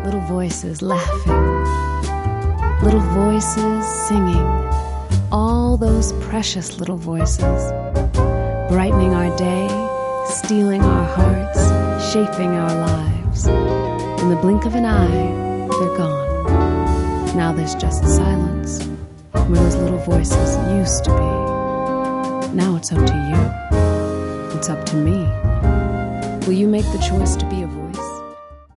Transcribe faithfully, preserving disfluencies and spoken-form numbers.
little voices laughing, little voices singing, all those precious little voices, brightening our day, stealing our hearts, shaping our lives. In the blink of an eye, they're gone. Now there's just silence, where those little voices used to be. Now it's up to you. It's up to me. Will you make the choice to be a voice?